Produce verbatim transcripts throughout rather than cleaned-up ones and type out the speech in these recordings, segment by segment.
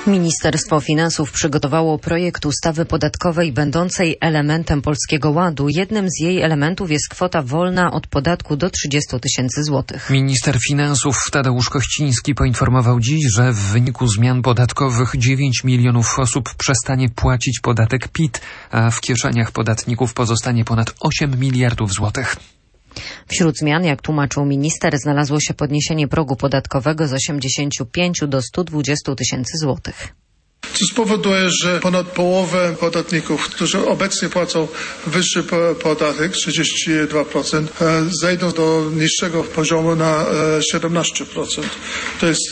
Ministerstwo Finansów przygotowało projekt ustawy podatkowej będącej elementem Polskiego Ładu. Jednym z jej elementów jest kwota wolna od podatku do trzydziestu tysięcy złotych. Minister Finansów Tadeusz Kościński poinformował dziś, że w wyniku zmian podatkowych dziewięć milionów osób przestanie płacić podatek P I T, a w kieszeniach podatników pozostanie ponad osiem miliardów złotych. Wśród zmian, jak tłumaczył minister, znalazło się podniesienie progu podatkowego z osiemdziesięciu pięciu do stu dwudziestu tysięcy złotych. Co spowoduje, że ponad połowę podatników, którzy obecnie płacą wyższy podatek, trzydzieści dwa procent, zejdą do niższego poziomu na siedemnaście procent. To jest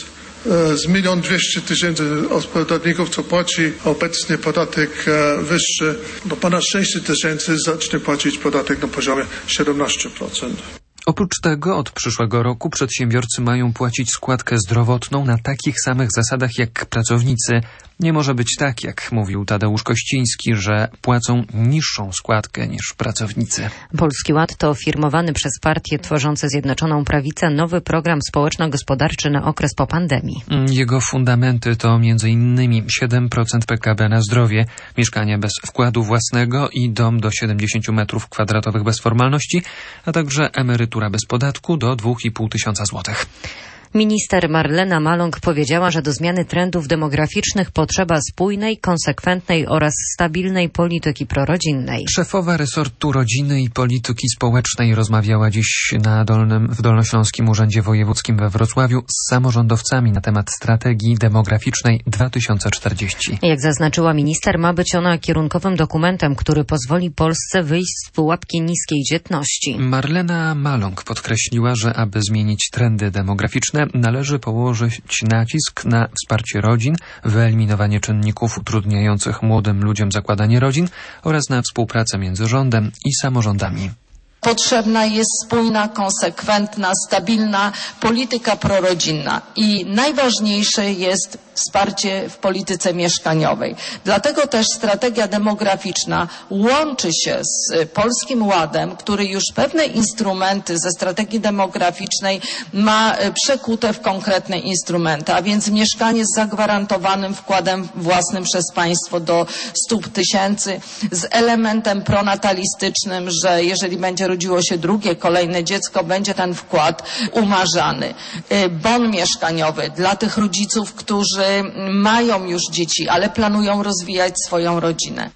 z milion dwieście tysięcy podatników, co płaci obecnie podatek wyższy, do ponad sześćset tysięcy zacznie płacić podatek na poziomie siedemnaście procent. Oprócz tego od przyszłego roku przedsiębiorcy mają płacić składkę zdrowotną na takich samych zasadach jak pracownicy. Nie może być tak, jak mówił Tadeusz Kościński, że płacą niższą składkę niż pracownicy. Polski Ład to firmowany przez partie tworzące Zjednoczoną Prawicę nowy program społeczno-gospodarczy na okres po pandemii. Jego fundamenty to między innymi siedem procent P K B na zdrowie, mieszkanie bez wkładu własnego i dom do siedemdziesięciu metrów kwadratowych bez formalności, a także emerytura bez podatku do dwóch i pół tysiąca złotych. Minister Marlena Maląg powiedziała, że do zmiany trendów demograficznych potrzeba spójnej, konsekwentnej oraz stabilnej polityki prorodzinnej. Szefowa resortu rodziny i polityki społecznej rozmawiała dziś na Dolnym, w Dolnośląskim Urzędzie Wojewódzkim we Wrocławiu z samorządowcami na temat strategii demograficznej dwa tysiące czterdzieści. Jak zaznaczyła minister, ma być ona kierunkowym dokumentem, który pozwoli Polsce wyjść z pułapki niskiej dzietności. Marlena Maląg podkreśliła, że aby zmienić trendy demograficzne, należy położyć nacisk na wsparcie rodzin, wyeliminowanie czynników utrudniających młodym ludziom zakładanie rodzin oraz na współpracę między rządem i samorządami. Potrzebna jest spójna, konsekwentna, stabilna polityka prorodzinna i najważniejsze jest wsparcie w polityce mieszkaniowej. Dlatego też strategia demograficzna łączy się z Polskim Ładem, który już pewne instrumenty ze strategii demograficznej ma przekute w konkretne instrumenty, a więc mieszkanie z zagwarantowanym wkładem własnym przez państwo do stu tysięcy, z elementem pronatalistycznym, że jeżeli będzie rodziło się drugie, kolejne dziecko, będzie ten wkład umarzany. Bon mieszkaniowy dla tych rodziców, którzy mają już dzieci, ale planują rozwijać swoją rodzinę.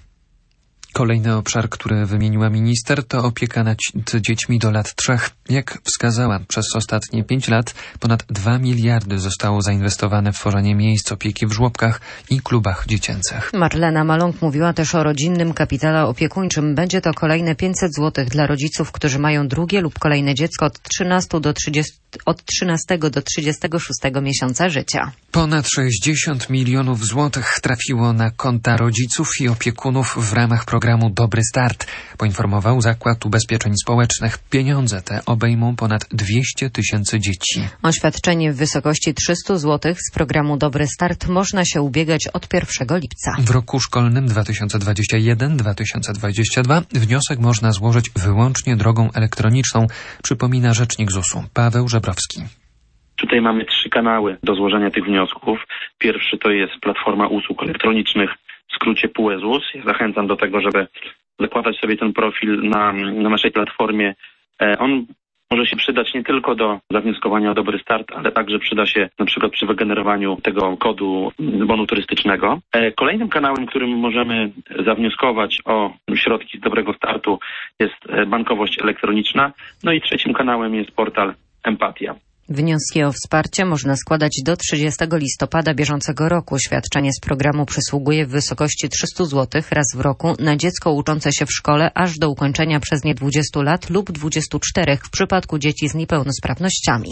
Kolejny obszar, który wymieniła minister, to opieka nad dziećmi do lat trzech. Jak wskazała, przez ostatnie pięć lat ponad dwa miliardy zostało zainwestowane w tworzenie miejsc opieki w żłobkach i klubach dziecięcych. Marlena Maląg mówiła też o rodzinnym kapitale opiekuńczym. Będzie to kolejne pięćset złotych dla rodziców, którzy mają drugie lub kolejne dziecko od trzynastu do trzydziestu, od trzynastego do trzydziestego szóstego miesiąca życia. Ponad sześćdziesiąt milionów złotych trafiło na konta rodziców i opiekunów w ramach programu Dobry Start, poinformował Zakład Ubezpieczeń Społecznych. Pieniądze te obejmą ponad dwieście tysięcy dzieci. O świadczenie w wysokości trzystu złotych z programu Dobry Start można się ubiegać od pierwszego lipca. W roku szkolnym dwa tysiące dwudziestym pierwszym do dwa tysiące dwudziestego drugiego wniosek można złożyć wyłącznie drogą elektroniczną, przypomina rzecznik zusu Paweł Żebrowski. Tutaj mamy trzy kanały do złożenia tych wniosków. Pierwszy to jest platforma usług elektronicznych, w skrócie P U E Z U S. Ja zachęcam do tego, żeby zakładać sobie ten profil na, na naszej platformie. On może się przydać nie tylko do zawnioskowania o Dobry Start, ale także przyda się na przykład przy wygenerowaniu tego kodu bonu turystycznego. Kolejnym kanałem, którym możemy zawnioskować o środki z Dobrego Startu, jest bankowość elektroniczna. No i trzecim kanałem jest portal Empatia. Wnioski o wsparcie można składać do trzydziestego listopada bieżącego roku. Świadczenie z programu przysługuje w wysokości trzystu złotych raz w roku na dziecko uczące się w szkole aż do ukończenia przez nie dwudziestu lat lub dwudziestu czterech w przypadku dzieci z niepełnosprawnościami.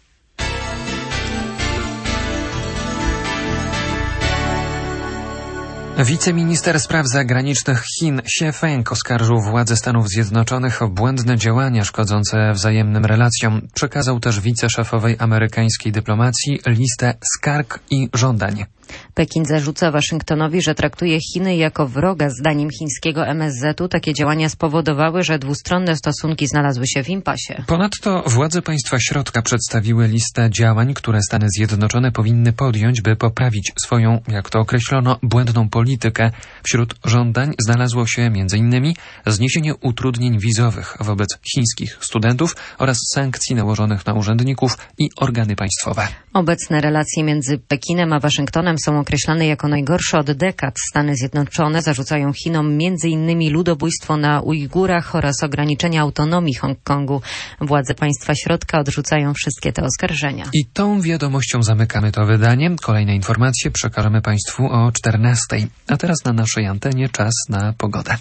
Wiceminister spraw zagranicznych Chin Xie Feng oskarżył władze Stanów Zjednoczonych o błędne działania szkodzące wzajemnym relacjom. Przekazał też wiceszefowej amerykańskiej dyplomacji listę skarg i żądań. Pekin zarzuca Waszyngtonowi, że traktuje Chiny jako wroga. Zdaniem chińskiego M S Z-u takie działania spowodowały, że dwustronne stosunki znalazły się w impasie. Ponadto władze państwa środka przedstawiły listę działań, które Stany Zjednoczone powinny podjąć, by poprawić swoją, jak to określono, błędną politykę. Wśród żądań znalazło się między innymi zniesienie utrudnień wizowych wobec chińskich studentów oraz sankcji nałożonych na urzędników i organy państwowe. Obecne relacje między Pekinem a Waszyngtonem są określane jako najgorsze od dekad. Stany Zjednoczone zarzucają Chinom między innymi ludobójstwo na Ujgurach oraz ograniczenie autonomii Hongkongu. Władze państwa środka odrzucają wszystkie te oskarżenia. I tą wiadomością zamykamy to wydanie. Kolejne informacje przekażemy Państwu o czternastej. A teraz na naszej antenie czas na pogodę.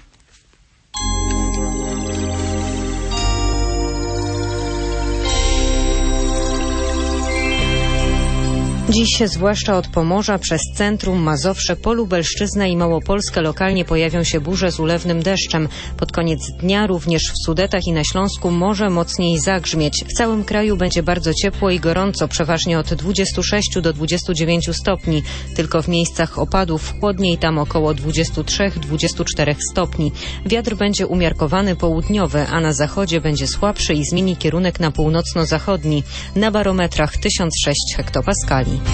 Dziś zwłaszcza od Pomorza przez centrum, Mazowsze, Polubelszczyznę i Małopolskę lokalnie pojawią się burze z ulewnym deszczem. Pod koniec dnia również w Sudetach i na Śląsku może mocniej zagrzmieć. W całym kraju będzie bardzo ciepło i gorąco, przeważnie od dwudziestu sześciu do dwudziestu dziewięciu stopni. Tylko w miejscach opadów chłodniej, tam około dwudziestu trzech do dwudziestu czterech stopni. Wiatr będzie umiarkowany południowy, a na zachodzie będzie słabszy i zmieni kierunek na północno-zachodni. Na barometrach tysiąc sześć hektopaskali.